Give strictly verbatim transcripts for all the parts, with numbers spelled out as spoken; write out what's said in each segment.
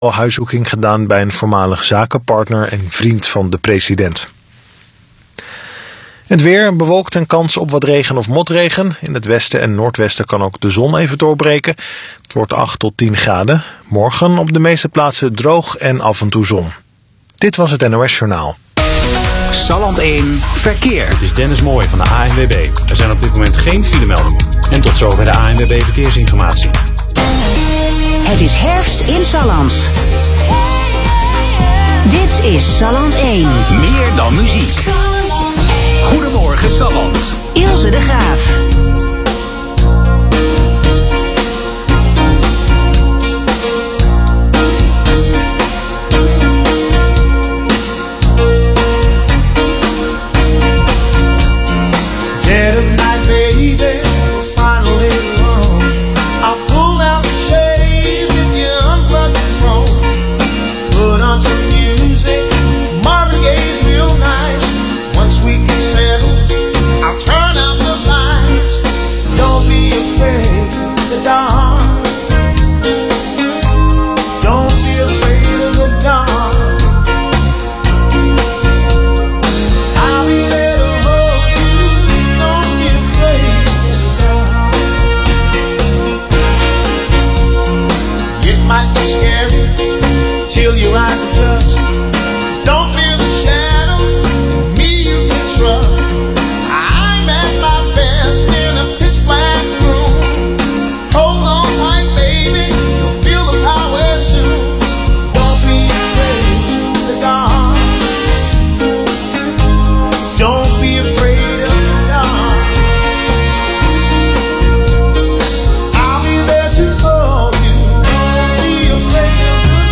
huiszoeking gedaan bij een voormalig zakenpartner en vriend van de president. Het weer bewolkt en kans op wat regen of motregen. In het westen en noordwesten kan ook de zon even doorbreken. Het wordt acht tot tien graden. Morgen op de meeste plaatsen droog en af en toe zon. Dit was het N O S Journaal. Salland één Verkeer. Het is Dennis Mooij van de A N W B. Er zijn op dit moment geen filemeldingen. En tot zover de A N W B Verkeersinformatie. Het is herfst in Salland. Dit is Salland één. Meer dan muziek. Goedemorgen Salland. Ilse de Graaf. Dead of night, baby, finally alone. I'll pull out the shade with your unplugged phone. Put on some music, Marvin Gaye's real nice. Once we get settled, I'll turn out the lights. Don't be afraid of the dark. Don't be afraid of the dark. I'll be there to hold you. Don't be afraid of the dark. It might be scary till your eyes adjust. Don't fear the shadows. Me you can trust. I'm at my best in a pitch black room. Hold on tight, baby. You'll feel the power soon. Don't be afraid of the dark. Don't be afraid of the dark. I'll be there to hold you. Don't be afraid of the dark.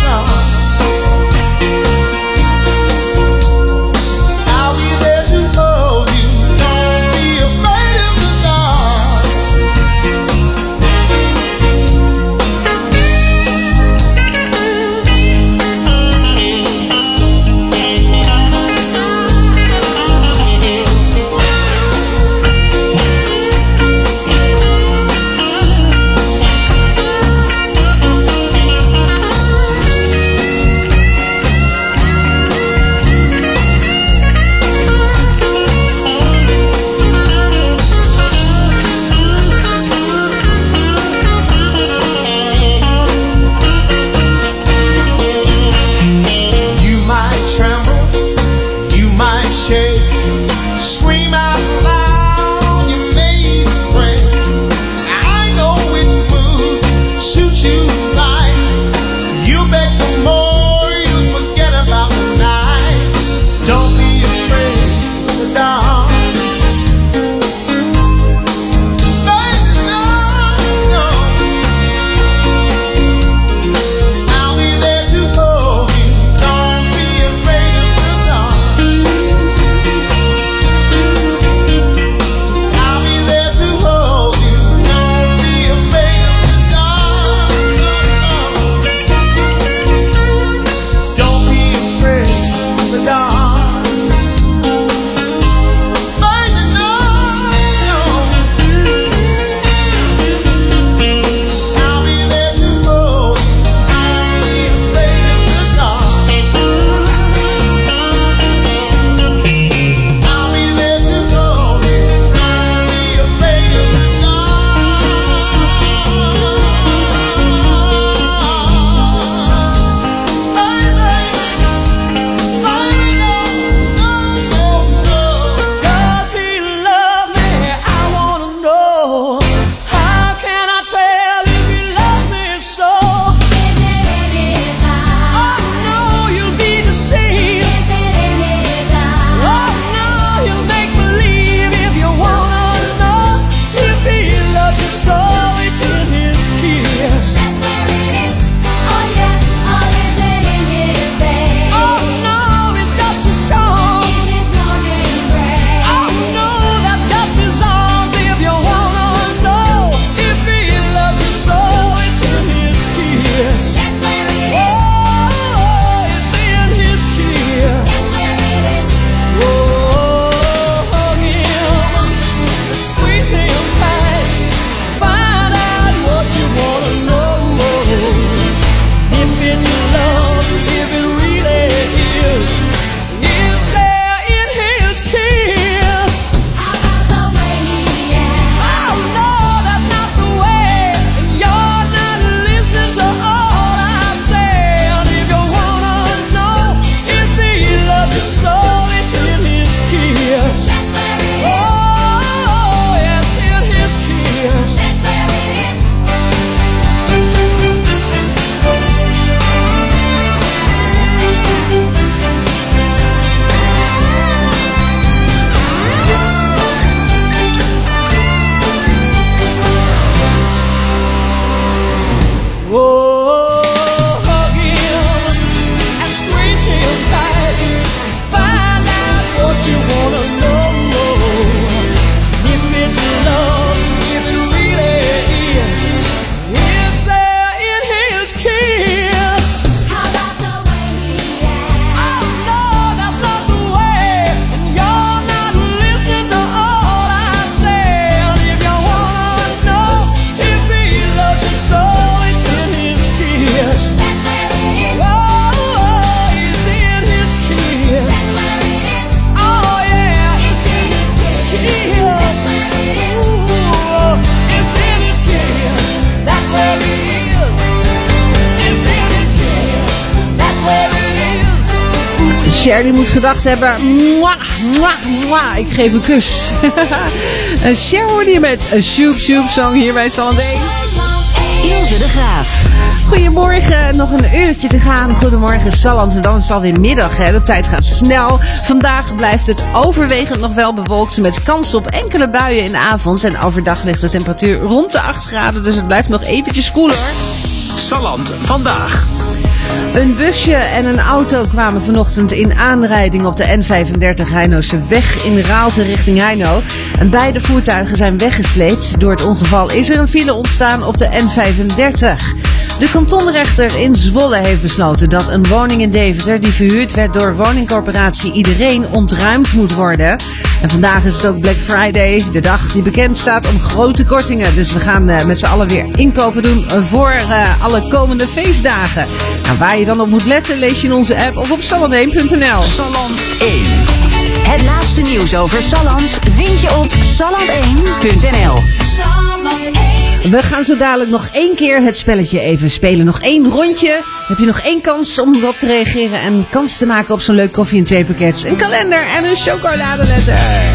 Cher die moet gedacht hebben, mwah, mwah, mwah, ik geef een kus. Cher hoorde je met een Shoop Shoop Song hier bij Salland één. Ilse de Graaf. Goedemorgen, nog een uurtje te gaan. Goedemorgen Salland, en dan is het alweer middag. Hè? De tijd gaat snel. Vandaag blijft het overwegend nog wel bewolkt met kans op enkele buien in de avond. En overdag ligt de temperatuur rond de acht graden, dus het blijft nog eventjes koeler. Salland vandaag. Een busje en een auto kwamen vanochtend in aanrijding op de N vijfendertig Heinose weg in Raalte richting Heino. En beide voertuigen zijn weggesleept. Door het ongeval is er een file ontstaan op de N vijfendertig. De kantonrechter in Zwolle heeft besloten dat een woning in Deventer die verhuurd werd door woningcorporatie Iedereen ontruimd moet worden. En vandaag is het ook Black Friday, de dag die bekend staat om grote kortingen. Dus we gaan uh, met z'n allen weer inkopen doen voor uh, alle komende feestdagen. Nou, waar je dan op moet letten lees je in onze app of op salland één punt n l. Salland één. Het laatste nieuws over Salland vind je op salland één punt n l. Salland één. We gaan zo dadelijk nog één keer het spelletje even spelen. Nog één rondje. Heb je nog één kans om erop te reageren en kans te maken op zo'n leuk koffie- en theepakket, een kalender en een chocoladeletter.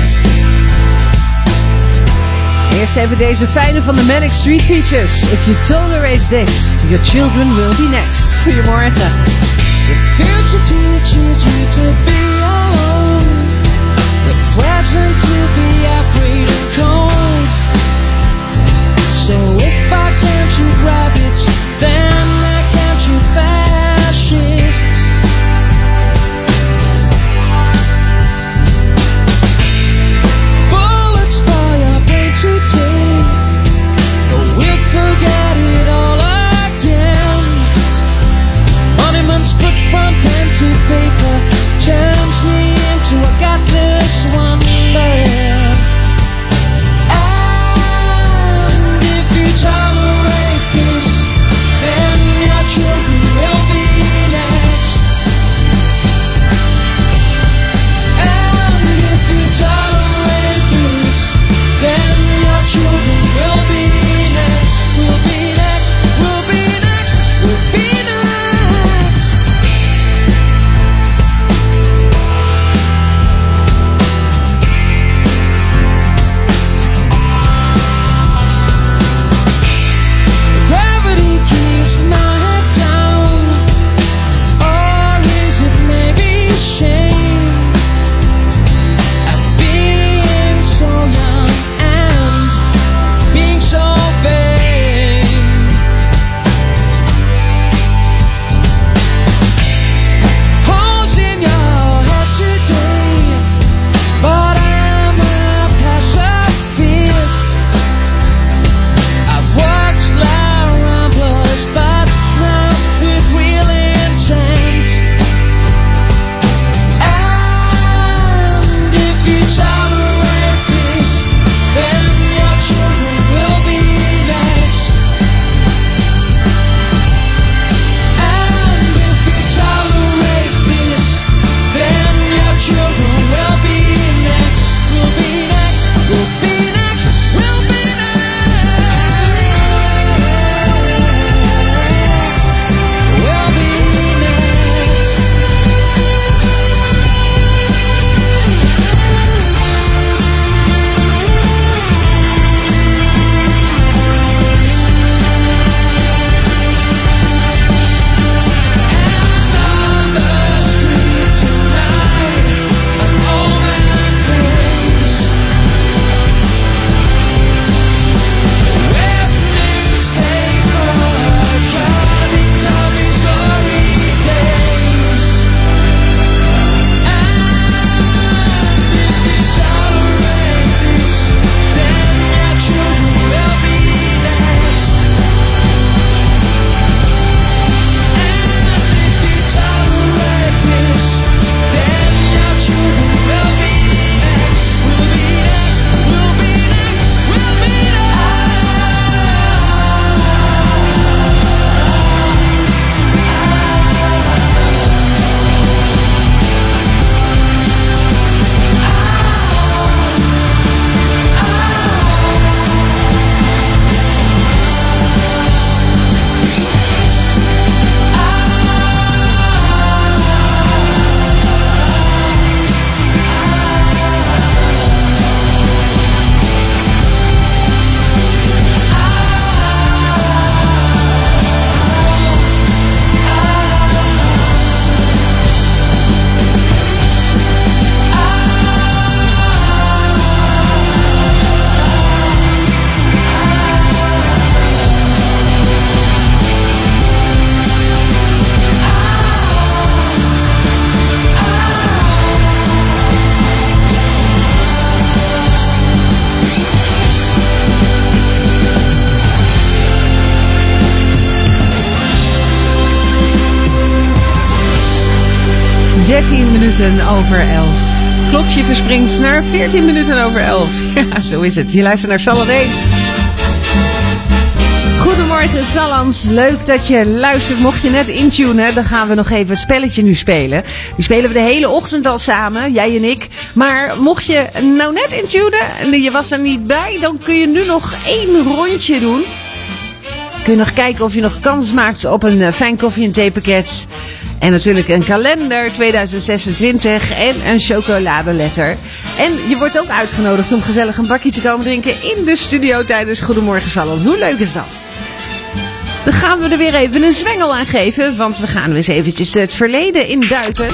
Eerst even deze fijne van de Manic Street Preachers. If you tolerate this, your children will be next. Goedemorgen. The future teaches you to be alone. The present to be afraid of cold. So if I can't shoot rabbits, then I can't shoot fascists. Bullets fly our brain today, but we'll forget it all again. Monuments put from pen to paper turns me into a godless wonderland. And if you tolerate this, then dertien minuten over elf. Klokje verspringt naar veertien minuten over elf. Ja, zo is het. Je luistert naar Salland één. Goedemorgen Salland, leuk dat je luistert. Mocht je net intunen, dan gaan we nog even het spelletje nu spelen. Die spelen we de hele ochtend al samen, jij en ik. Maar mocht je nou net intunen en je was er niet bij, dan kun je nu nog één rondje doen. Kun je nog kijken of je nog kans maakt op een fijn koffie- en theepakket. En natuurlijk een kalender tweeduizend zesentwintig en een chocoladeletter. En je wordt ook uitgenodigd om gezellig een bakje te komen drinken in de studio tijdens Goedemorgen Salland. Hoe leuk is dat? Dan gaan we er weer even een zwengel aan geven, want we gaan eens eventjes het verleden induiken.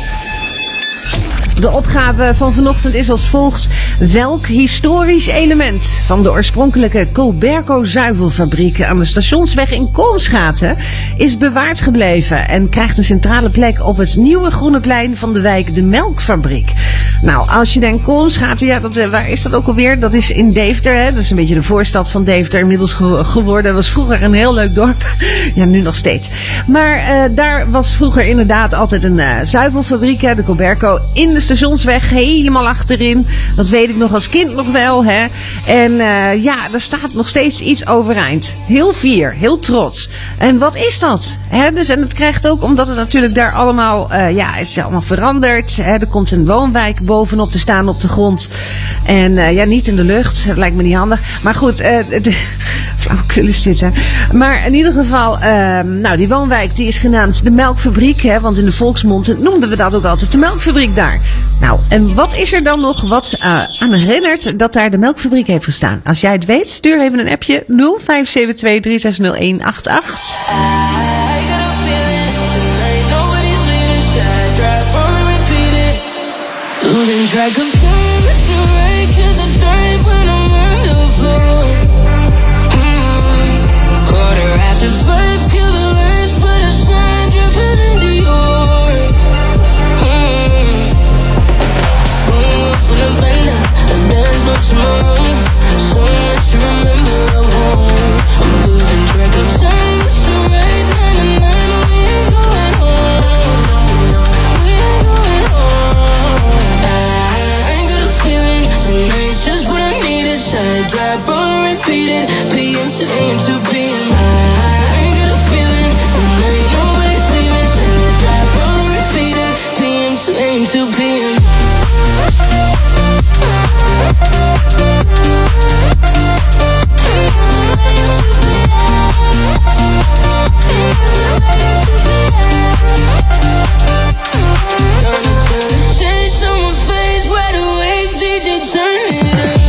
De opgave van vanochtend is als volgt. Welk historisch element van de oorspronkelijke Colberco zuivelfabriek aan de Stationsweg in Koolsgaten is bewaard gebleven en krijgt een centrale plek op het nieuwe groene plein van de wijk De Melkfabriek? Nou, als je denkt Koolsgaten, ja, dat, waar is dat ook alweer? Dat is in Deventer, hè? Dat is een beetje de voorstad van Deventer inmiddels ge- geworden. Dat was vroeger een heel leuk dorp. Ja, nu nog steeds. Maar uh, daar was vroeger inderdaad altijd een uh, zuivelfabriek, hè, de Colberco, in de Stationsweg, helemaal achterin. Dat weet ik nog als kind nog wel, hè. En uh, ja, daar staat nog steeds iets overeind. Heel fier, heel trots. En wat is dat? Hè? Dus, en het krijgt ook, omdat het natuurlijk daar allemaal, uh, ja, het is allemaal veranderd. Hè? Er komt een woonwijk bovenop te staan op de grond. En uh, ja, niet in de lucht. Dat lijkt me niet handig. Maar goed, uh, de, flauwekul is dit, hè. Maar in ieder geval, uh, nou, die woonwijk die is genaamd de Melkfabriek, hè. Want in de volksmond noemden we dat ook altijd de Melkfabriek daar. Nou, en wat is er dan nog wat uh, aan herinnert dat daar de Melkfabriek heeft gestaan? Als jij het weet, stuur even een appje nul vijf zeven twee drie zes nul een acht acht. Losing track of time, it's alright, cause I dive when I'm on the floor. Mm. Quarter after five, kill the last, but a sign dripping in the door. Mm. Going up from the bender, and there's no tomorrow. So much to remember, I won't. I'm losing track of time, it's alright, nine to nine, we ain't going home. We ain't going home. Tonight's just what I needed. Side drive, on repeated. P M to A M to P M. I ain't got a feeling tonight. Nobody's leaving. Side drive, on repeated. P M to A M to P M. Gonna turn the shades on my face, wide awake, D J turn it up.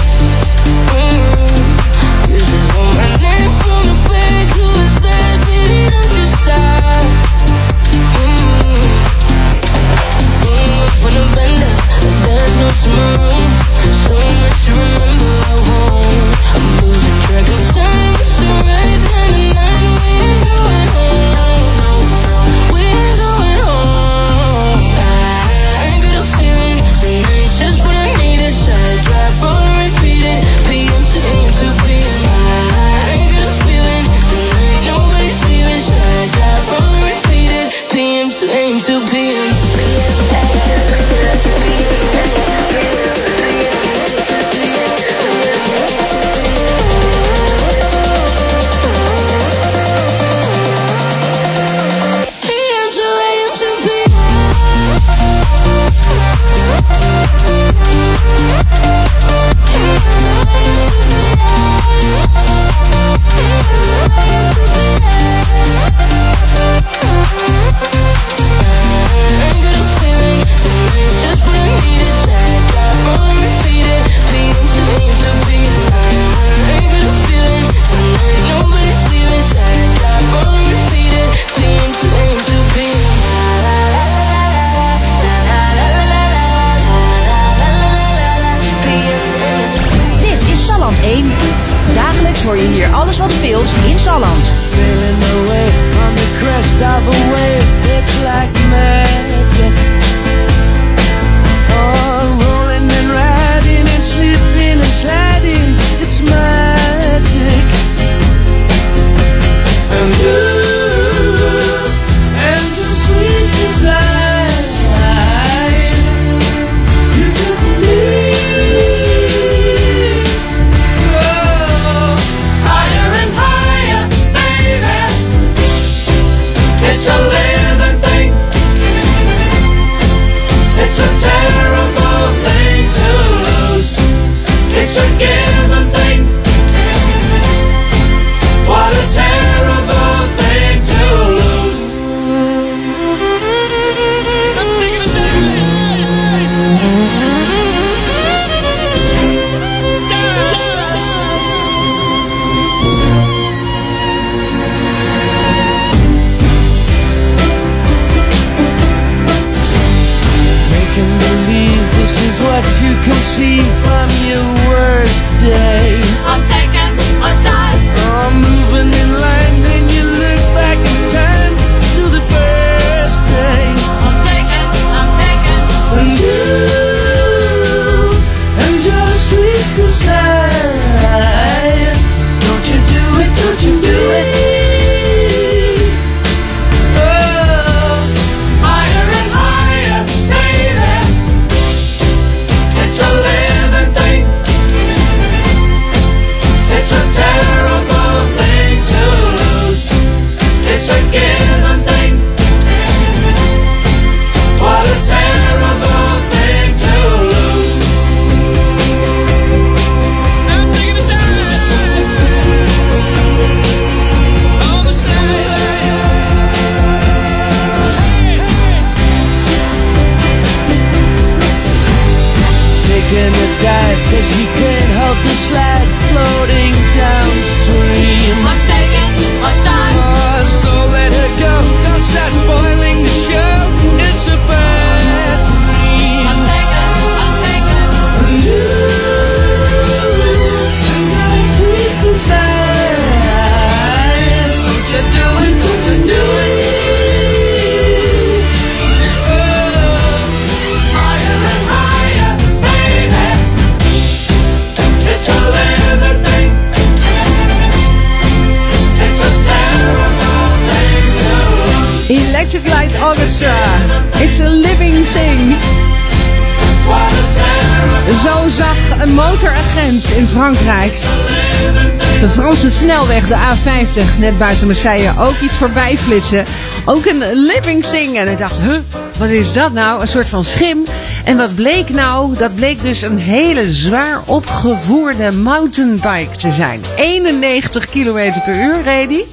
Mm. This is on my name from the back, who is that? Baby, don't you stop. Mm. Going up from the bender, like there's no tomorrow. So much to remember, I won't. I'm losing track of time, it's alright, nine to nine, we ain't going home. We ain't going home. I ain't got a feeling, tonight's just what I needed. Side drive, on repeated. P M to A M to P M. I ain't got a feeling, tonight nobody's leaving. Side drive, on repeated. P M to A M to P M. Dagelijks hoor je hier alles wat speelt in Salland. Sailing away on the crest of a wave, it's like magic. Oh, rolling and riding and slipping and sliding, it's magic. And you, and your sweet desire. It's a given thing. What a terrible thing to lose. I'm taking a Making believe this is what you can see from your worst day. I'm taking a dive. Oh, moving in line, then you look back in time to the first day. I'm taking, I'm taking. And you and your sweet desire. Don't you do it, don't you do it. Oh, Higher and higher, baby. It's a living thing. It's a terrible thing to lose. It's a given thing. What a terrible thing to lose. I'm taking a dive on the stage. taking a dive, cause you can't hold the slide floating downstream. I'm taking a dive. Oh, so let her go, don't start spoiling the show. It's a bad dream. I'm taking, I'm taking. And you and your sweet desire. Don't you do it, don't you do it. Higher and higher, baby. It's a living thing. It's a terrible thing to lose. Electric Light Orchestra. It's a living thing. What a terrible Zo zag een motoragent in Frankrijk op de Franse snelweg, de A vijftig, net buiten Marseille, ook iets voorbij flitsen. Ook een living thing. En ik dacht, huh, wat is dat nou? Een soort van schim. En wat bleek nou? Dat bleek dus een hele zwaar opgevoerde mountainbike te zijn. eenennegentig kilometer per uur reed die.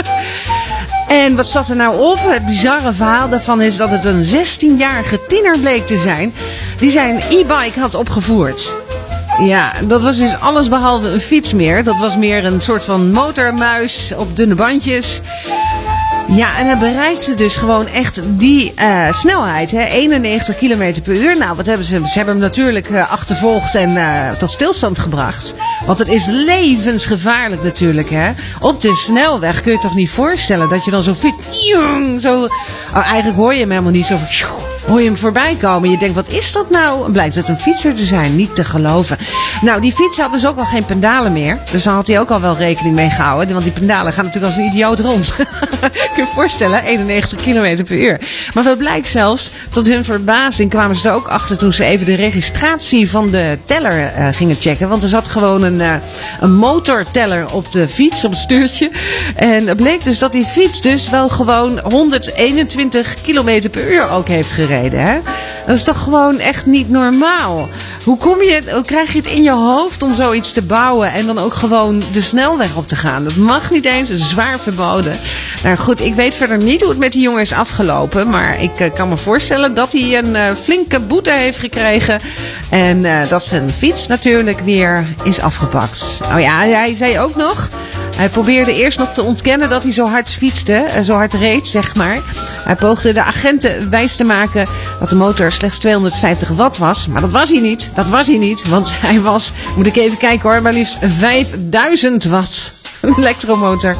En wat zat er nou op? Het bizarre verhaal daarvan is dat het een zestienjarige tiener bleek te zijn die zijn e-bike had opgevoerd. Ja, dat was dus alles behalve een fiets meer. Dat was meer een soort van motormuis op dunne bandjes. Ja, en hij bereikte dus gewoon echt die uh, snelheid, hè, eenennegentig kilometer per uur. Nou, wat hebben ze? Ze hebben hem natuurlijk uh, achtervolgd en uh, tot stilstand gebracht. Want het is levensgevaarlijk natuurlijk, hè. Op de snelweg kun je toch niet voorstellen dat je dan zo fiets... Zo, oh, eigenlijk hoor je hem helemaal niet zo... Hoor je hem voorbij komen. Je denkt, wat is dat nou? En blijkt het een fietser te zijn. Niet te geloven. Nou, die fiets had dus ook al geen pedalen meer. Dus daar had hij ook al wel rekening mee gehouden. Want die pedalen gaan natuurlijk als een idioot rond. Kun je je voorstellen? eenennegentig kilometer per uur. Maar wat blijkt zelfs, tot hun verbazing kwamen ze er ook achter toen ze even de registratie van de teller uh, gingen checken. Want er zat gewoon een, uh, een motorteller op de fiets, op het stuurtje. En het bleek dus dat die fiets dus wel gewoon honderdeenentwintig kilometer per uur ook heeft gereden. Hè? Dat is toch gewoon echt niet normaal. Hoe, kom je, hoe krijg je het in je hoofd om zoiets te bouwen en dan ook gewoon de snelweg op te gaan? Dat mag niet eens, zwaar verboden. Nou goed, ik weet verder niet hoe het met die jongen is afgelopen, maar ik uh, kan me voorstellen dat hij een uh, flinke boete heeft gekregen en uh, dat zijn fiets natuurlijk weer is afgepakt. Oh ja, hij zei ook nog, hij probeerde eerst nog te ontkennen dat hij zo hard fietste, uh, zo hard reed, zeg maar. Hij poogde de agenten wijs te maken dat de motor slechts tweehonderdvijftig watt was. Maar dat was hij niet. Dat was hij niet. Want hij was, moet ik even kijken hoor, maar liefst vijfduizend watt. Een elektromotor.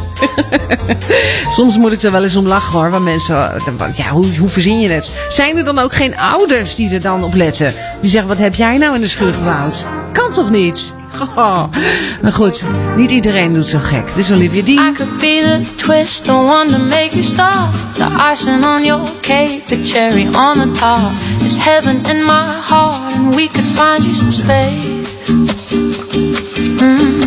Soms moet ik er wel eens om lachen hoor. Want mensen, ja, hoe, hoe verzin je het? Zijn er dan ook geen ouders die er dan op letten? Die zeggen, wat heb jij nou in de schuur gebouwd? Kan toch niet? Oh. Maar goed, niet iedereen doet zo gek. Dus Olivia Dean. I could be the twist, the one to make you stop. The icing on your cake, the cherry on the top. There's heaven in my heart and we could find you some space. Mm-hmm.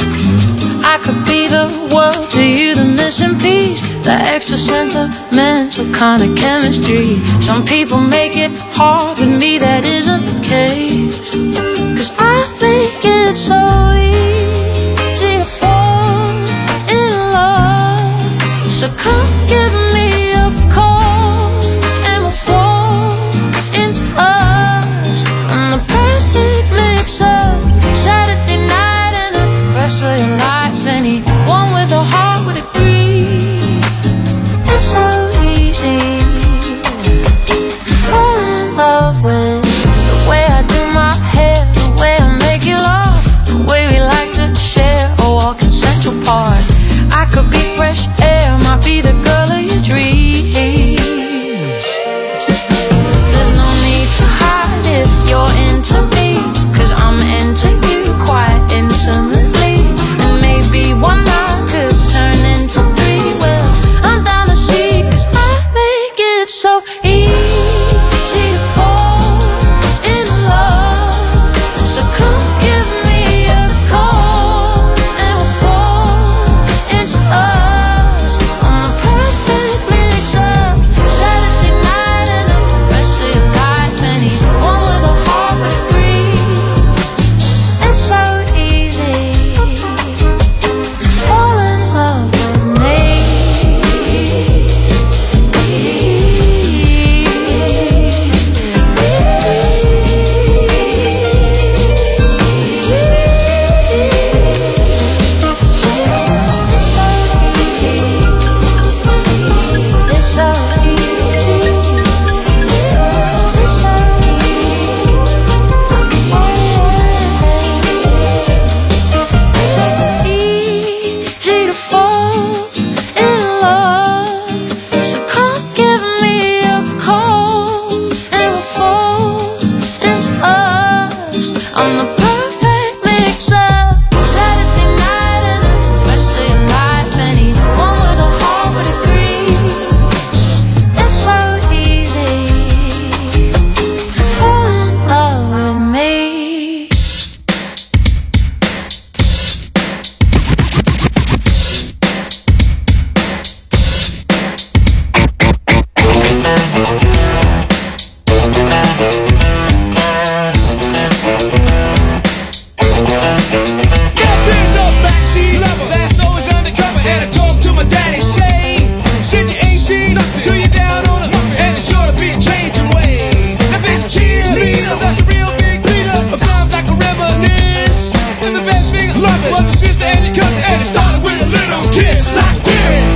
I could be the world to you, the missing piece. The extra sentimental kind of chemistry. Some people make it hard, with me that isn't the case. Cause I made make it so easy to fall in love. So come give me a call and we'll fall into us. I'm the perfect mix of Saturday night and the rest of your life. Anyone with a heart would agree. It's so easy to fall in love with the way I do my hair, the way I make you laugh, the way we like to share a walk in Central Park. I could be fresh air, might be the girl of your dreams. There's no need to hide if you're into me, 'cause I'm into you quite intimately. And maybe one night could turn into three. Well, I'm down to see, 'cause I make it so easy to fall in love. So come give me a call and we'll fall into us. I'm the perfect mix of Saturday night and the rest of your life. Anyone with a heart would agree. It's so easy to fall in love with me. It's so easy. It's so easy to fall in love. So come give me a call and we'll fall into us. I'm the perfect mix of Saturday night and the rest of your life. Anyone with a heart would agree. It's so easy to fall in love with me. Got things up backseat level. That's always undercover. And I talk to my daddy, say, shit you ain't seen till you're down on it. And it's sure to be a changing way. Now be the cheerleader, that's a real big leader. Of times like a reminisce. And the best thing I love it was the sister and the cousin, and it started with a little kiss like this.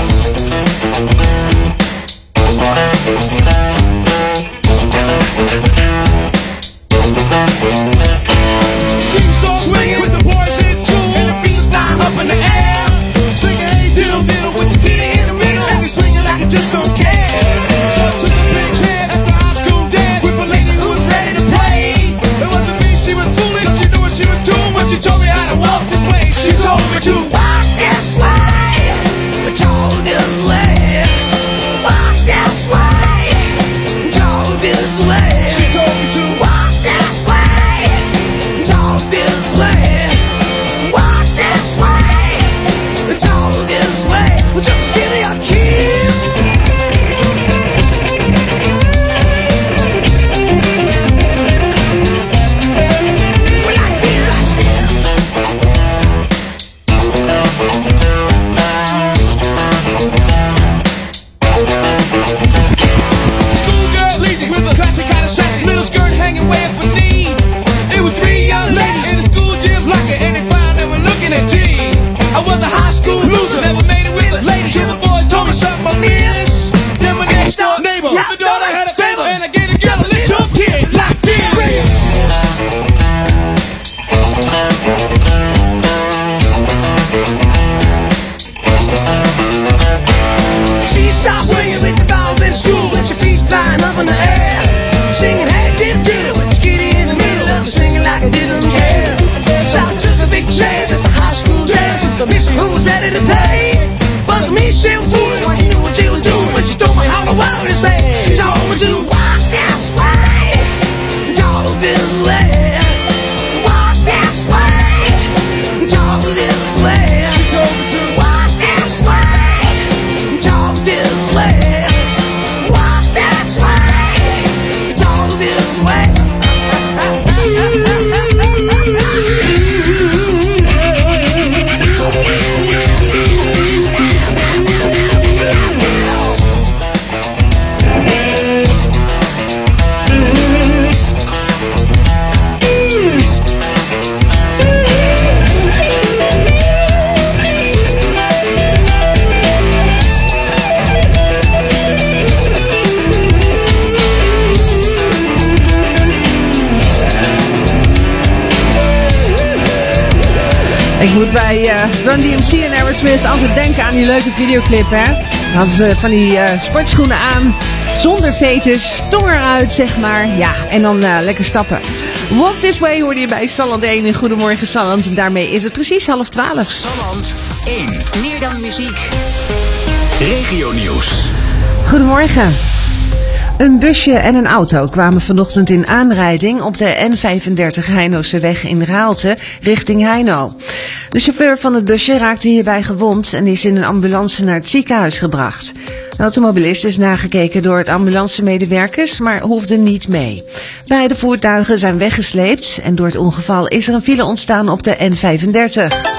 Sing song swinging with the boys in tune, and the feet flying up in the air. Swinging hey diddle diddle with the titty in the middle, and we swinging like I just don't care. So I took a big chance at the high school dance with a lady who was ready to play. It wasn't me she was fooling, 'cause she knew what she was doing when she told me how to walk this way. She told me to walk this way, talk this way, walk this way, talk this way. She told me to walk this way, talk this way, walk this way, talk this way. Well, just give me a kiss. Well, like this, like this. Schoolgirl, sleazy with a classic kind of sassy little skirt hanging way up her knee. It was three young ladies in the school gym locker, and they found they were looking at G. I was a high school loser, never made it with a lady till the boys told me something on this. Then my next door neighbor, the daughter had a favor, and I gave the girl a little kiss like this. She stopped swinging with the dolls in school, with your feet flying up in the air. Singing hey diddle diddle with the skitty in the middle, and swinging like I didn't care. So I took a big chance at the high school dance with the miss who was ready to play. Wasn't me she was fooling, when she knew what she was doing, when she told me how the world is made. She told me to walk this way, talk this way, walk this way, talk this way. She told me to walk this way, talk this way, walk this way. Ik moet bij uh, Run D M C en Aerosmith altijd denken aan die leuke videoclip, hè. Dan hadden ze van die uh, sportschoenen aan, zonder veters, tong eruit, zeg maar. Ja, en dan uh, lekker stappen. Walk This Way hoorde je bij Salland één in Goedemorgen Salland. En daarmee is het precies half twaalf. Salland één. Meer dan muziek. Regionieuws. Goedemorgen. Een busje en een auto kwamen vanochtend in aanrijding op de N vijfendertig Heinoseweg in Raalte richting Heino. De chauffeur van het busje raakte hierbij gewond en is in een ambulance naar het ziekenhuis gebracht. De automobilist is nagekeken door het ambulancemedewerkers, maar hoefde niet mee. Beide voertuigen zijn weggesleept en door het ongeval is er een file ontstaan op de N vijfendertig.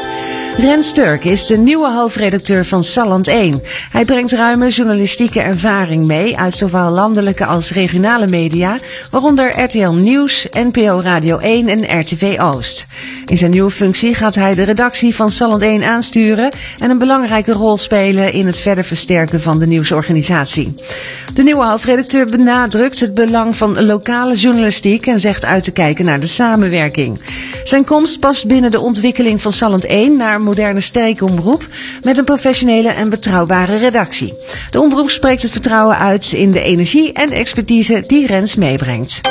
Rens Turk is de nieuwe hoofdredacteur van Salland één. Hij brengt ruime journalistieke ervaring mee uit zowel landelijke als regionale media, waaronder R T L Nieuws, N P O Radio één en R T V Oost. In zijn nieuwe functie gaat hij de redactie van Salland één aansturen en een belangrijke rol spelen in het verder versterken van de nieuwsorganisatie. De nieuwe hoofdredacteur benadrukt het belang van lokale journalistiek en zegt uit te kijken naar de samenwerking. Zijn komst past binnen de ontwikkeling van Salland één naar moderne streekomroep met een professionele en betrouwbare redactie. De omroep spreekt het vertrouwen uit in de energie en expertise die Rens meebrengt.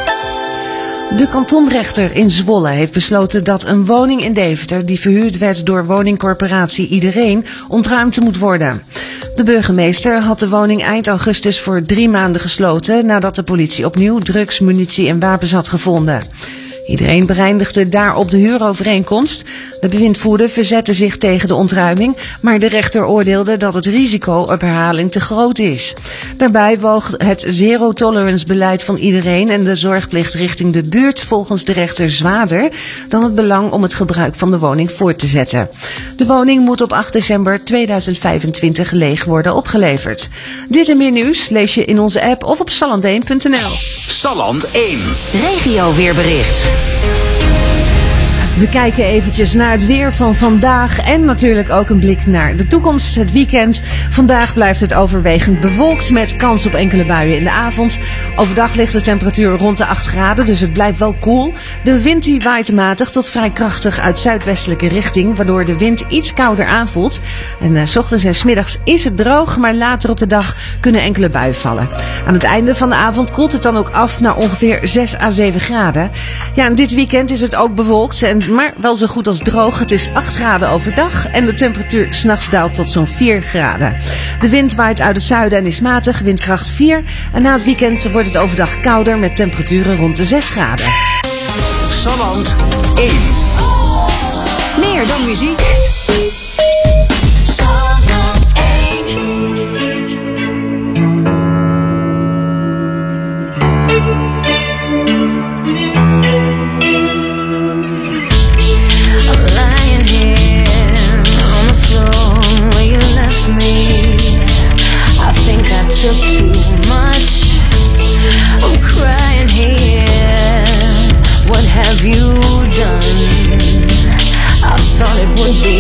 De kantonrechter in Zwolle heeft besloten dat een woning in Deventer die verhuurd werd door woningcorporatie Iedereen ontruimd moet worden. De burgemeester had de woning eind augustus voor drie maanden gesloten nadat de politie opnieuw drugs, munitie en wapens had gevonden. Iedereen beëindigde daarop de huurovereenkomst. De bewindvoerder verzette zich tegen de ontruiming, maar de rechter oordeelde dat het risico op herhaling te groot is. Daarbij woog het zero-tolerance-beleid van Iedereen en de zorgplicht richting de buurt volgens de rechter zwaarder dan het belang om het gebruik van de woning voort te zetten. De woning moet op acht december tweeduizend vijfentwintig leeg worden opgeleverd. Dit en meer nieuws lees je in onze app of op salland één punt n l. Salland één. Regio weerbericht. We kijken eventjes naar het weer van vandaag en natuurlijk ook een blik naar de toekomst, het weekend. Vandaag blijft het overwegend bewolkt met kans op enkele buien in de avond. Overdag ligt de temperatuur rond de acht graden, dus het blijft wel koel. De wind die waait matig tot vrij krachtig uit zuidwestelijke richting, waardoor de wind iets kouder aanvoelt. En uh, 's ochtends en 's middags is het droog, maar later op de dag kunnen enkele buien vallen. Aan het einde van de avond koelt het dan ook af naar ongeveer zes à zeven graden. Ja, en dit weekend is het ook bewolkt en maar wel zo goed als droog. Het is acht graden overdag en de temperatuur 's nachts daalt tot zo'n vier graden. De wind waait uit het zuiden en is matig, windkracht vier. En na het weekend wordt het overdag kouder met temperaturen rond de zes graden. Salland één. Meer dan muziek. Salland één. Took too much. I'm crying here. What have you done? I thought it would be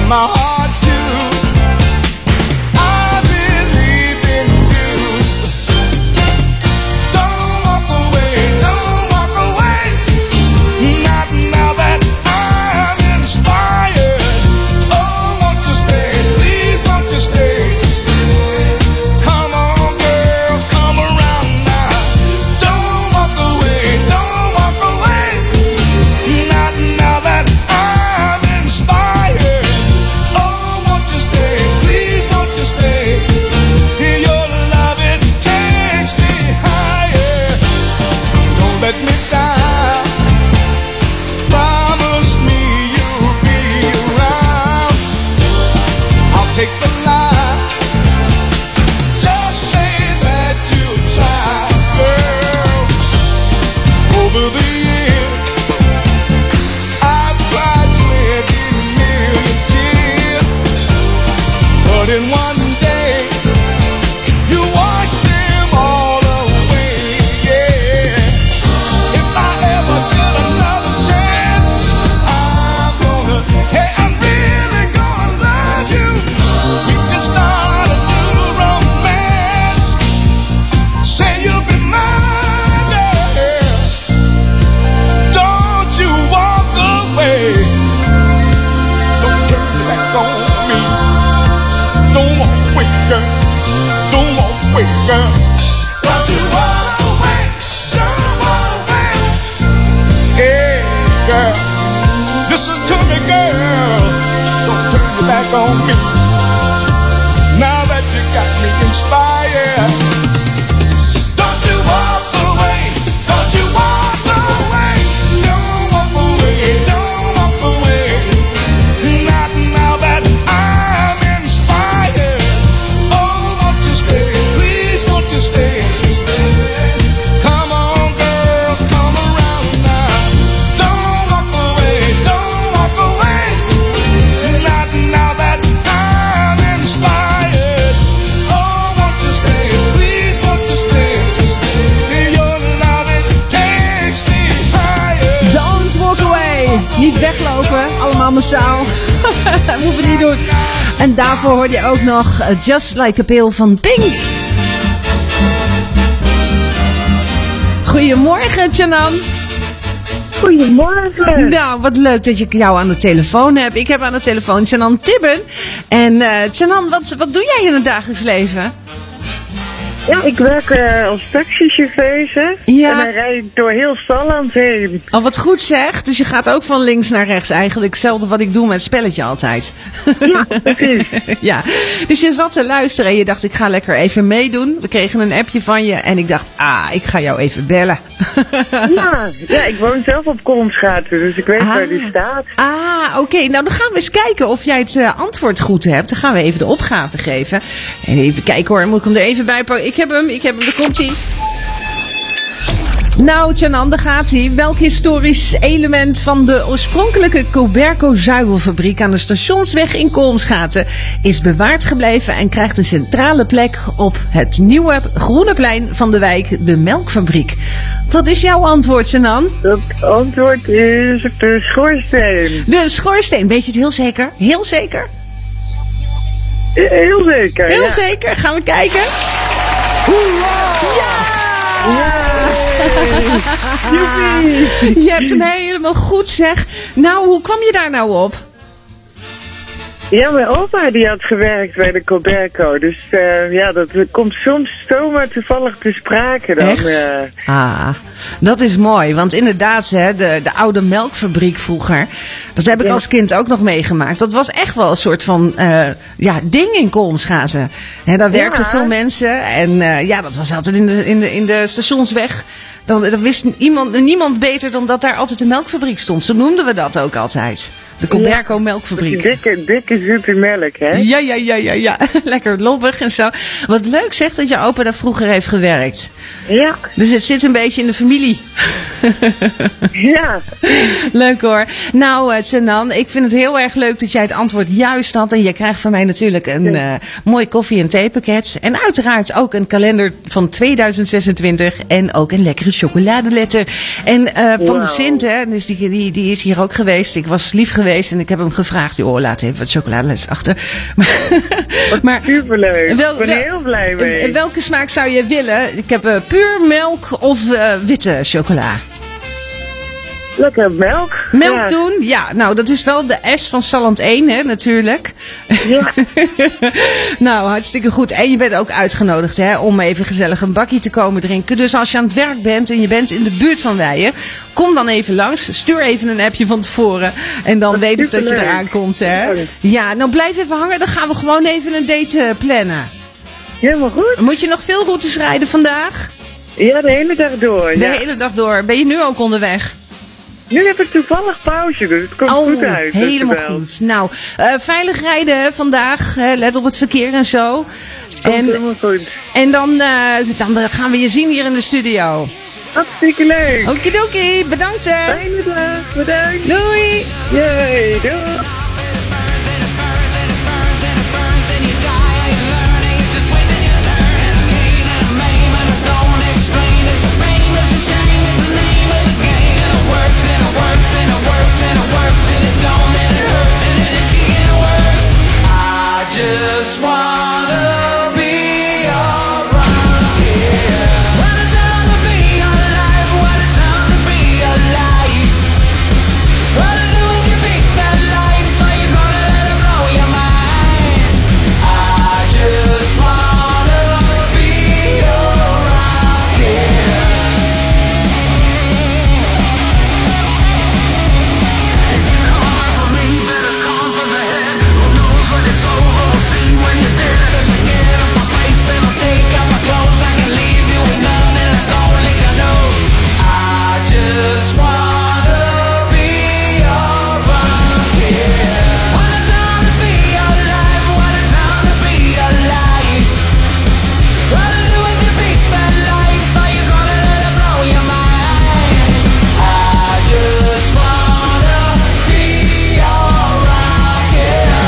in my heart too. I believe in you. Don't walk away, don't walk away. Not now that I'm inspired. Oh, won't you stay? Please, won't you stay? Come on, girl, come around now. Don't walk away, don't walk away. Not now that I'm inspired. Oh, won't you stay? Please, won't you stay? Your love, it takes me higher. Don't let me down. Promise me you'll be around. I'll take the lie. Just say that you'll try, girl. Over the years, I've cried twenty million tears, but in one day, you washed them all away. Yeah. If I ever get another chance, I'm gonna, hey, I'm really gonna love you. We can start a new romance. Say you'll be mine, yeah. Don't you walk away. Don't turn your back on me. Don't walk away, girl. Don't walk away, girl. Don't you walk away. Don't walk away. Hey, girl. Listen to me, girl. Don't turn your back on me. Now that you got me inspired. Don't you walk away. Don't you walk away. Don't walk away. Don't walk away. Not now that I'm inspired. Oh, won't you stay? Please, won't you stay? Come on, girl, come around now. Don't walk away. Don't walk away. Not now that I'm inspired. Oh, won't you stay? Please, won't you stay? Your love, it takes me higher. Don't walk away. Niet weglopen. Allemaal massaal. Dat moeten we niet doen. En daarvoor hoor je ook nog uh, Just Like a Pill van Pink. Goedemorgen, Chanan. Goedemorgen. Nou, wat leuk dat ik jou aan de telefoon heb. Ik heb aan de telefoon Chanan Tibben. En uh, Chanan, wat, wat doe jij in het dagelijks leven? Ja, ik werk uh, als taxichauffeur Ja. en dan rijd ik door heel Salland heen. Oh, wat goed zeg. Dus je gaat ook van links naar rechts eigenlijk. Hetzelfde wat ik doe met het spelletje altijd. Ja, precies. Ja, dus je zat te luisteren en je dacht ik ga lekker even meedoen. We kregen een appje van je en ik dacht, ah, ik ga jou even bellen. Ja, ja, ik woon zelf op Kolmsgaten, dus ik weet Ah. waar die staat. Ah, oké. Nou, dan gaan we eens kijken of jij het uh, antwoord goed hebt. Dan gaan we even de opgave geven. En even kijken hoor, moet ik hem er even bij pakken. Ik heb hem, ik heb hem, daar komt hij. Nou, Chanan, daar gaat hij. Welk historisch element van de oorspronkelijke Coberco-zuivelfabriek aan de Stationsweg in Kolmsgaten is bewaard gebleven en krijgt een centrale plek op het nieuwe groene plein van de wijk, de Melkfabriek? Wat is jouw antwoord, Chanan? Dat antwoord is de schoorsteen. De schoorsteen. Weet je het heel zeker? Heel zeker? Heel zeker, Heel ja. zeker. Gaan we kijken? Ja! Joepie. Je hebt hem helemaal goed, zeg. Nou, hoe kwam je daar nou op? Ja, mijn opa die had gewerkt bij de Coberco. Dus uh, ja, dat komt soms zomaar toevallig te sprake dan. Echt? Uh, Ah, dat is mooi. Want inderdaad, hè, de, de oude melkfabriek vroeger, dat heb ik Ja. als kind ook nog meegemaakt. Dat was echt wel een soort van uh, ja, ding in Kolmsgaten. Hè, daar werkten Ja. veel mensen. En uh, ja, dat was altijd in de, in de, in de stationsweg. Dan, dan wist iemand, niemand beter dan dat daar altijd een melkfabriek stond. Zo noemden we dat ook altijd. De Coberco die melkfabriek. dikke, dikke zoete melk, hè? Ja, ja, ja, ja, ja. Lekker loppig en zo. Wat leuk zegt dat je opa daar vroeger heeft gewerkt. Ja, Dus het zit een beetje in de familie. ja. Leuk hoor. Nou, uh, Chanan, ik vind het heel erg leuk dat jij het antwoord juist had. En je krijgt van mij natuurlijk een uh, mooi koffie- en theepakket. En uiteraard ook een kalender van tweeduizend zesentwintig. En ook een lekkere chocoladeletter. En uh, van Wow. de Sint, hè, dus die, die, die is hier ook geweest. Ik was lief geweest geweest en ik heb hem gevraagd, joh, laat even wat chocoladeletters achter. Maar, maar superleuk. Wel, ik ben wel, heel blij mee. Welke smaak zou je willen? Ik heb uh, puur melk of uh, witte chocola. Lekker melk. Melk ja. doen? Ja, nou dat is wel de S van Salland één, hè, natuurlijk. Ja. Nou, hartstikke goed. En je bent ook uitgenodigd, hè, om even gezellig een bakje te komen drinken. Dus als je aan het werk bent en je bent in de buurt van Weijen, kom dan even langs. Stuur even een appje van tevoren. En dan dat weet ik dat je leuk. eraan komt, hè. Ja, nou blijf even hangen. Dan gaan we gewoon even een date uh, plannen. Helemaal goed. Moet je nog veel routes rijden vandaag? Ja, de hele dag door. De ja. hele dag door. Ben je nu ook onderweg? Nu heb ik toevallig pauze, dus het komt oh, goed uit. helemaal goed. Nou, uh, veilig rijden hè, vandaag. Hè, let op het verkeer en zo. Komt en, helemaal goed. En dan, uh, dan gaan we je zien hier in de studio. Hartstikke leuk. Okidoki, bedankt hè. Fijne dag, bedankt. Doei. Yay, doei. Just wanna be around here. What a time to be alive, what a time to be alive. What to do if you pick that life, are you gonna let it blow your mind? I just wanna be around here. If you come for me, better come for the head. Who knows when it's over? When you're dead, just get off my face and I'll take out my clothes. I can leave you with nothing, I don't think I know. I just wanna be around here. What a time to be alive, what a time to be alive. What to do with your big fat life, are you gonna let it blow your mind? I just wanna be around here.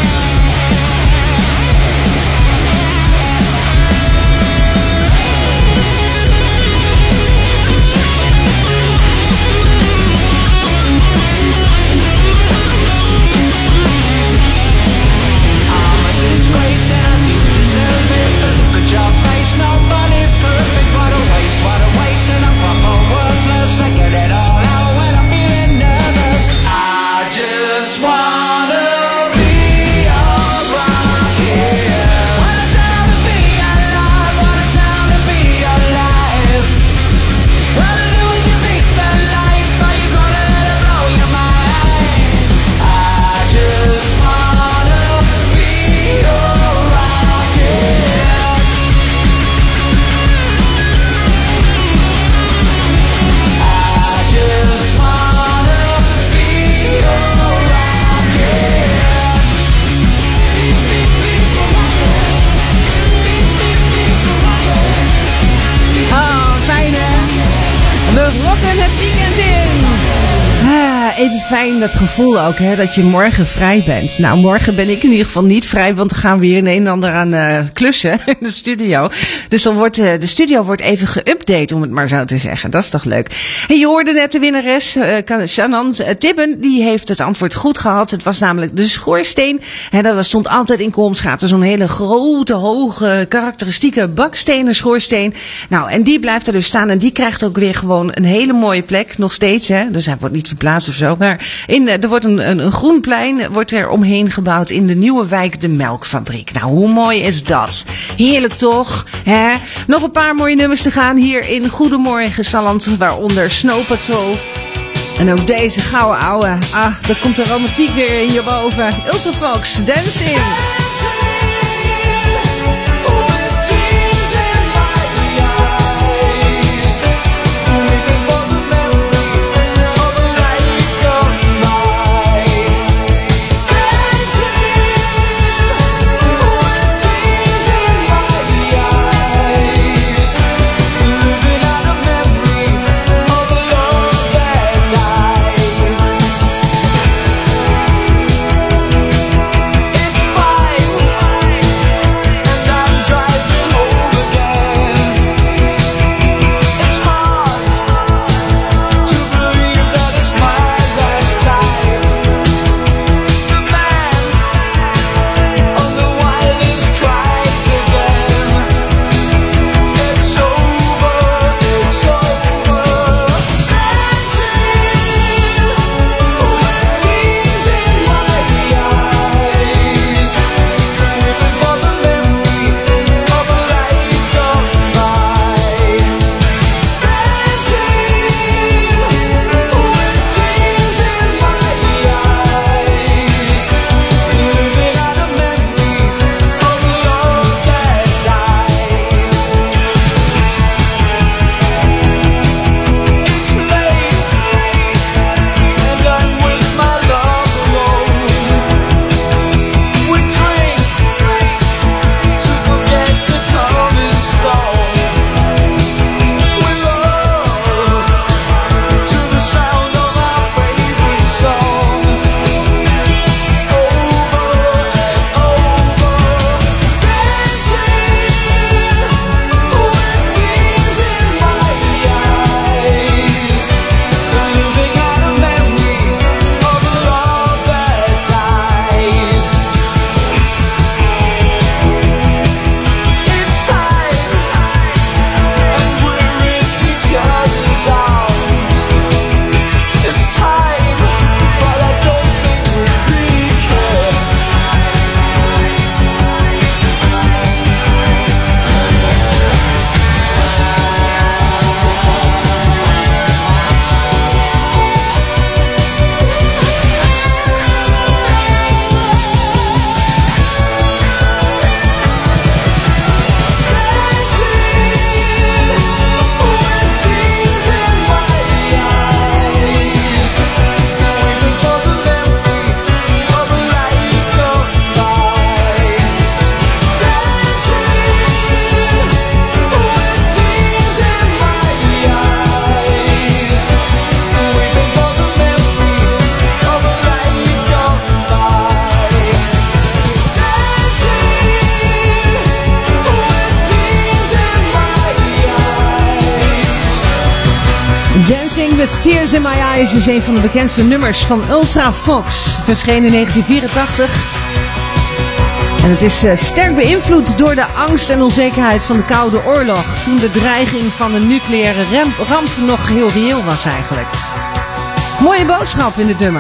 Disgrace and you deserve it, but look at your face, nobody's perfect. What a waste, what a waste, and I'm proper worthless. I get it all out when I'm feeling nervous. I just wanna be around here. What a time to be alive, what a time to be alive. What to do with your big fat life, are you gonna let it blow your mind? I just wanna be around here. I just wanna be around Oh, fijn hè. We rocken het weekend in. Ah, even fijn dat gevoel ook, hè, dat je morgen vrij bent. Nou, morgen ben ik in ieder geval niet vrij, want dan gaan we hier een en ander aan uh, klussen in de studio. Dus dan wordt uh, de studio wordt even geüpdate, om het maar zo te zeggen. Dat is toch leuk. En je hoorde net de winnares, uh, Shannon uh, Tibben, die heeft het antwoord goed gehad. Het was namelijk de schoorsteen. Hè, dat was, stond altijd in Komsgaten, zo'n hele grote, hoge, karakteristieke bakstenen schoorsteen. Nou, en die blijft er dus staan en die krijgt ook weer gewoon een hele mooie plek, nog steeds. Hè. Dus hij wordt niet verplaatst of zo. Maar in, er wordt een, een, een groen plein wordt er omheen gebouwd in de nieuwe wijk De Melkfabriek. Nou, hoe mooi is dat? Heerlijk toch? Hè? Nog een paar mooie nummers te gaan hier in Goedemorgen Salland, waaronder Snow Patrol. En ook deze gouden ouwe. Ah, daar komt de romantiek weer in je boven. Ultrafox, Dancing. It's fine. With Tears in My Eyes is een van de bekendste nummers van Ultra Fox. Verscheen in negentien vierentachtig. En het is uh, sterk beïnvloed door de angst en onzekerheid van de Koude Oorlog. Toen de dreiging van een nucleaire ramp, ramp nog heel reëel was eigenlijk. Mooie boodschap in het nummer.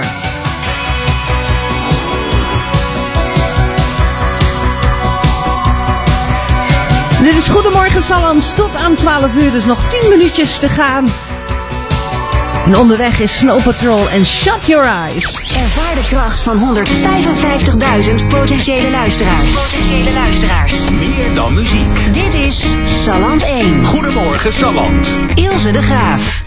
Dit is Goedemorgen Salland, tot aan twaalf uur, dus nog tien minuutjes te gaan. En onderweg is Snow Patrol en Shut Your Eyes. Ervaar de kracht van honderdvijfenvijftigduizend potentiële luisteraars. Potentiële luisteraars. Meer dan muziek. Dit is Salland één. Goedemorgen Salland. Ilse de Graaf.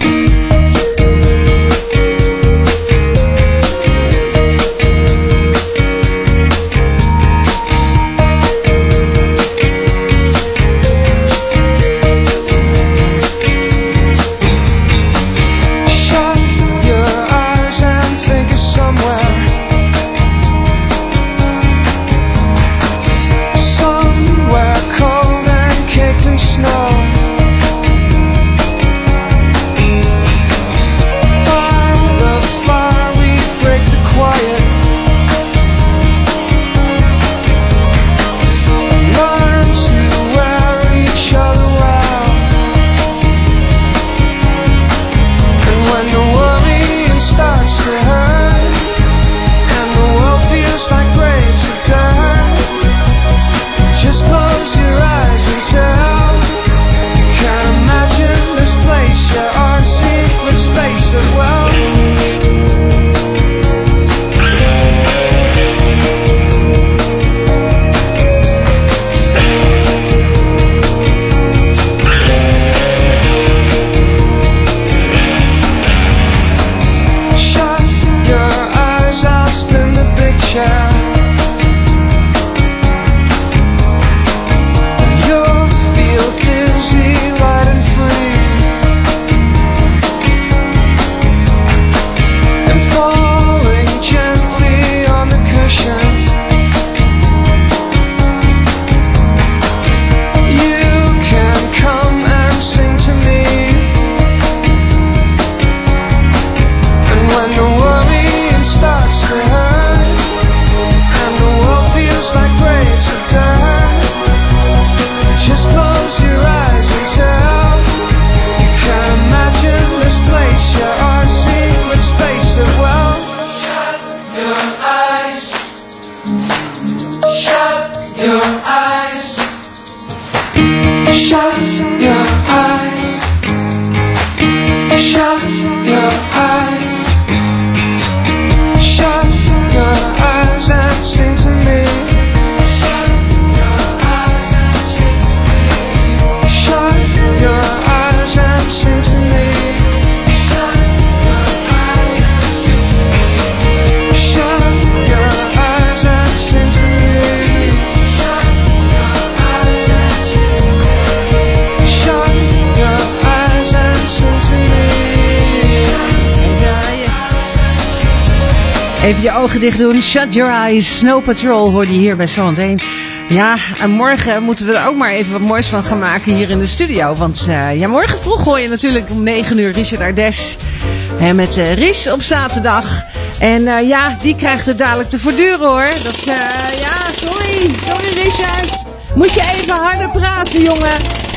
Even je ogen dicht doen. Shut Your Eyes. Snow Patrol hoorde je hier bij Salland één. Ja, en morgen moeten we er ook maar even wat moois van gaan maken hier in de studio. Want uh, ja, morgen vroeg hoor je natuurlijk om negen uur Richard Ardes. En met uh, Ries op zaterdag. En uh, ja, die krijgt het dadelijk te verduren hoor. Dat, uh, ja, sorry. Sorry Richard. Moet je even harder praten, jongen.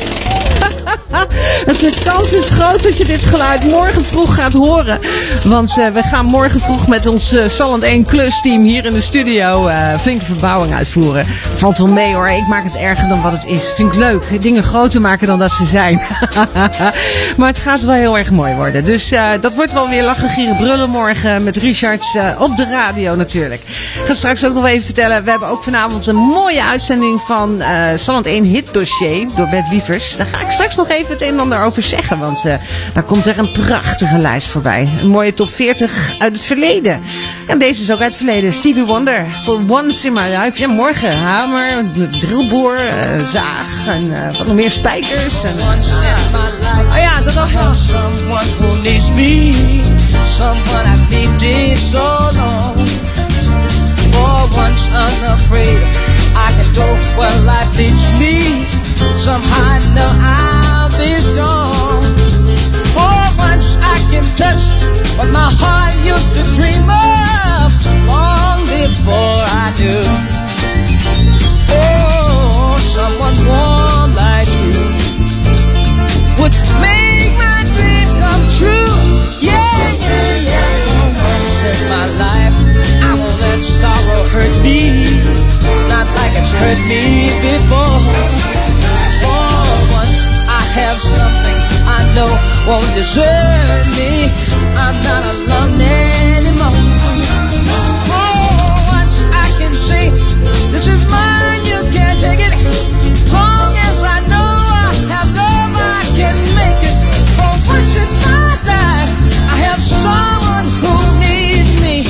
De kans is groot dat je dit geluid morgen vroeg gaat horen. Want uh, we gaan morgen vroeg met ons uh, Salland één Klus team hier in de studio uh, flinke verbouwing uitvoeren. Valt wel mee hoor, ik maak het erger dan wat het is. Vind ik leuk, dingen groter maken dan dat ze zijn. Maar het gaat wel heel erg mooi worden. Dus uh, dat wordt wel weer lachen, gieren, brullen morgen met Richard uh, op de radio natuurlijk. Ik ga straks ook nog even vertellen, we hebben ook vanavond een mooie uitzending van uh, Salland één Hit Dossier door Bert Lievers. Daar ga ik straks nog even het een en ander over zeggen, want uh, daar komt er een prachtige lijst voorbij. Een mooie top veertig uit het verleden. En deze is ook uit het verleden. Stevie Wonder, For Once in My Life. Ja, morgen hamer, drillboor, uh, zaag en uh, wat nog meer spijkers. En, uh, oh ja, dat ook wel. Someone who needs me, someone I've needed so long. For once unafraid, I can go where life leads me. Somehow I know I'll be strong. For once I can touch what my heart used to dream of long before I knew. Oh, someone warm like you would make my dream come true. Yeah, yeah, yeah. For once in my life, I won't let sorrow hurt me, not like it's hurt me before. For once I have something I know won't desert me. I'm not alone anymore. For once I can say, this is mine, you can't take it. Long as I know I have love, I can make it. For once in my life, I have someone who needs me.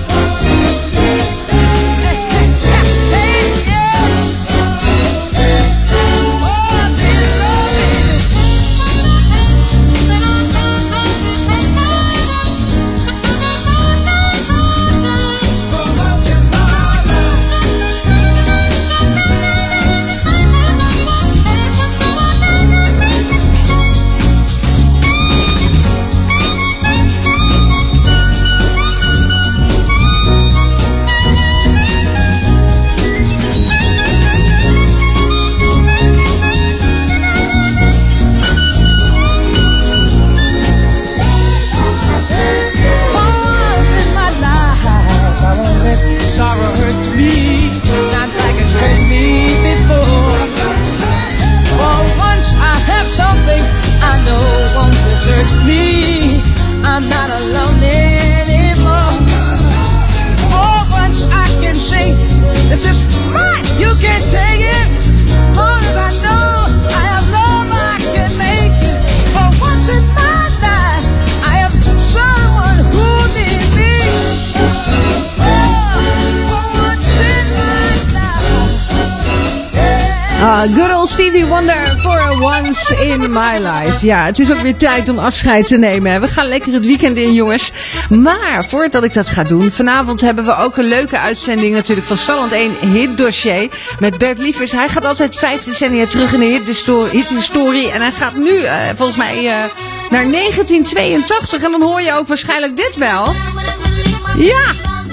Uh, good old Stevie Wonder for a once in my life. Ja, het is ook weer tijd om afscheid te nemen. We gaan lekker het weekend in, jongens. Maar voordat ik dat ga doen, vanavond hebben we ook een leuke uitzending natuurlijk van Salland één Hit Dossier met Bert Lievers. Hij gaat altijd vijf decennia terug in de hithistorie en hij gaat nu uh, volgens mij uh, naar negentien tweeëntachtig en dan hoor je ook waarschijnlijk dit wel. Ja!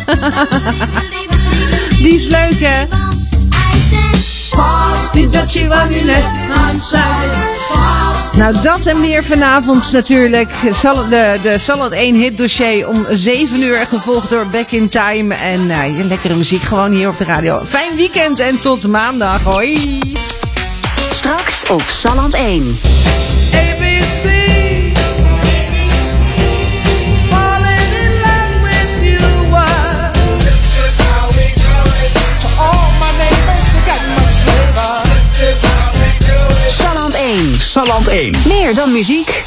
Die is leuk, hè? Nou, dat en meer vanavond natuurlijk. De, de Salland één Hit Dossier om zeven uur, gevolgd door Back in Time. En uh, lekkere muziek gewoon hier op de radio. Fijn weekend en tot maandag. Hoi! Straks op Salland één. A B C. Salland één. Meer dan muziek.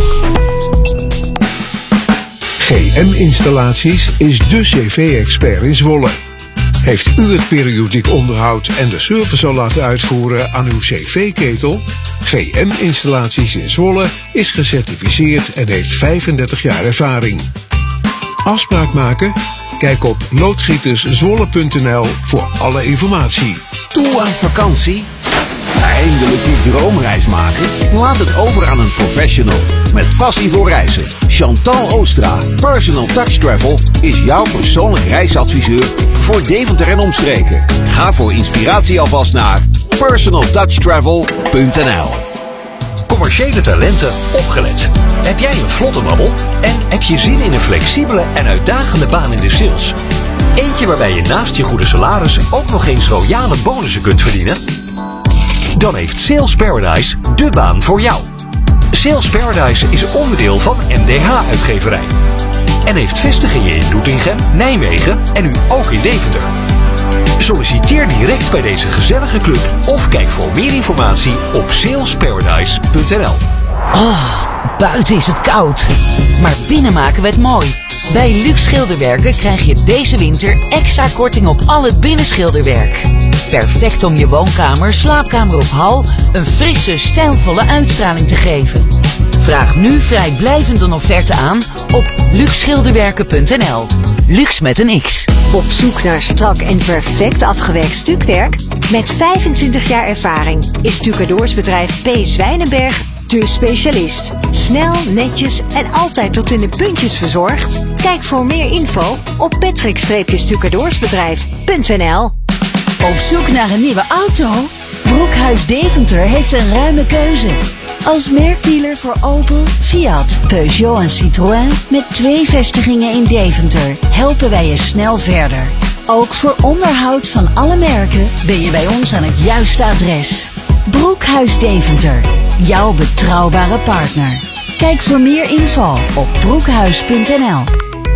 G M-installaties is de cv-expert in Zwolle. Heeft u het periodiek onderhoud en de service al laten uitvoeren aan uw cv-ketel? G M-installaties in Zwolle is gecertificeerd en heeft vijfendertig jaar ervaring. Afspraak maken? Kijk op loodgieterszwolle punt n l voor alle informatie. Toe aan vakantie? Eindelijk die droomreis maken? Laat het over aan een professional. Met passie voor reizen. Chantal Oostra, Personal Touch Travel, is jouw persoonlijk reisadviseur voor Deventer en omstreken. Ga voor inspiratie alvast naar personal touch travel punt n l. Commerciële talenten, opgelet. Heb jij een vlotte babbel en heb je zin in een flexibele en uitdagende baan in de sales? Eentje waarbij je naast je goede salaris ook nog eens royale bonussen kunt verdienen? Dan heeft Sales Paradise de baan voor jou. Sales Paradise is onderdeel van M D H-uitgeverij. En heeft vestigingen in Doetinchem, Nijmegen en nu ook in Deventer. Solliciteer direct bij deze gezellige club of kijk voor meer informatie op sales paradise punt n l. Oh, buiten is het koud. Maar binnen maken we het mooi. Bij Luxe Schilderwerken krijg je deze winter extra korting op al het binnenschilderwerk. Perfect om je woonkamer, slaapkamer of hal een frisse, stijlvolle uitstraling te geven. Vraag nu vrijblijvend een offerte aan op luxe schilderwerken punt n l. Luxe met een X. Op zoek naar strak en perfect afgewerkt stukwerk? Met vijfentwintig jaar ervaring is stucadoorsbedrijf P. Zwijnenberg de specialist. Snel, netjes en altijd tot in de puntjes verzorgd? Kijk voor meer info op patrick stucadoorsbedrijf punt n l. Op zoek naar een nieuwe auto? Broekhuis Deventer heeft een ruime keuze. Als merkdealer voor Opel, Fiat, Peugeot en Citroën met twee vestigingen in Deventer helpen wij je snel verder. Ook voor onderhoud van alle merken ben je bij ons aan het juiste adres. Broekhuis Deventer, jouw betrouwbare partner. Kijk voor meer info op broekhuis punt n l.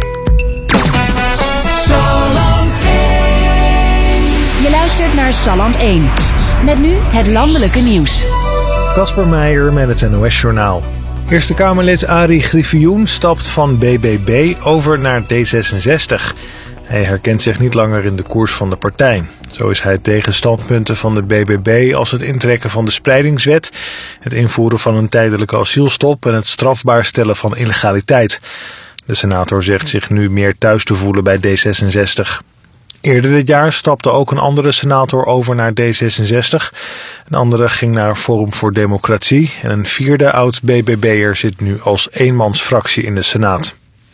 Je luistert naar Salland één. Met nu het landelijke nieuws. Kasper Meijer met het N O S-journaal. Eerste Kamerlid Arie Griffioen stapt van B B B over naar D zesenzestig. Hij herkent zich niet langer in de koers van de partij. Zo is hij tegen standpunten van de B B B als het intrekken van de spreidingswet, het invoeren van een tijdelijke asielstop en het strafbaar stellen van illegaliteit. De senator zegt zich nu meer thuis te voelen bij D zesenzestig. Eerder dit jaar stapte ook een andere senator over naar D zesenzestig. Een andere ging naar Forum voor Democratie en een vierde oud-B B B'er zit nu als eenmansfractie in de Senaat.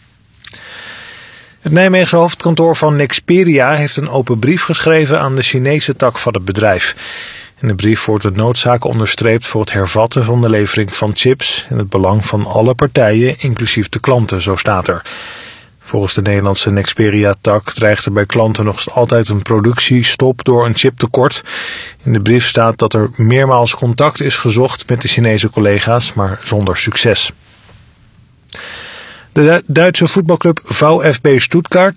Het Nijmeegse hoofdkantoor van Nexperia heeft een open brief geschreven aan de Chinese tak van het bedrijf. In de brief wordt de noodzaak onderstreept voor het hervatten van de levering van chips in het belang van alle partijen, inclusief de klanten, zo staat er. Volgens de Nederlandse Nexperia-tak dreigt er bij klanten nog altijd een productiestop door een chiptekort. In de brief staat dat er meermaals contact is gezocht met de Chinese collega's, maar zonder succes. De Duitse voetbalclub VfB Stuttgart